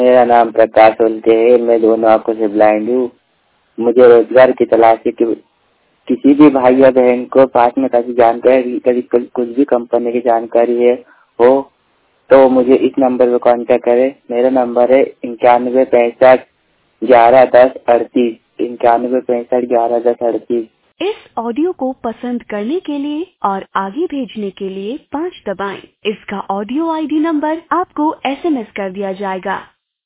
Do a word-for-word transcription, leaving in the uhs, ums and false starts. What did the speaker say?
मेरा नाम प्रकाश उल्टे है। मैं दोनों आंखों से ब्लाइंड हूँ। मुझे रोजगार की तलाश है कि किसी भी भाई या बहन को पास में कैसी जानकारी कभी कुछ भी कंपनी की जानकारी है हो तो मुझे इस नंबर पर कांटेक्ट करे। मेरा नंबर है इक्यानवे पैंसठ ग्यारह दस अड़तीस इक्यानवे पैंसठ ग्यारह दस अड़तीस। इस ऑडियो को पसंद करने के लिए और आगे भेजने के लिए पाँच दबाएं। इसका ऑडियो आईडी नंबर आपको एसएमएस कर दिया जाएगा।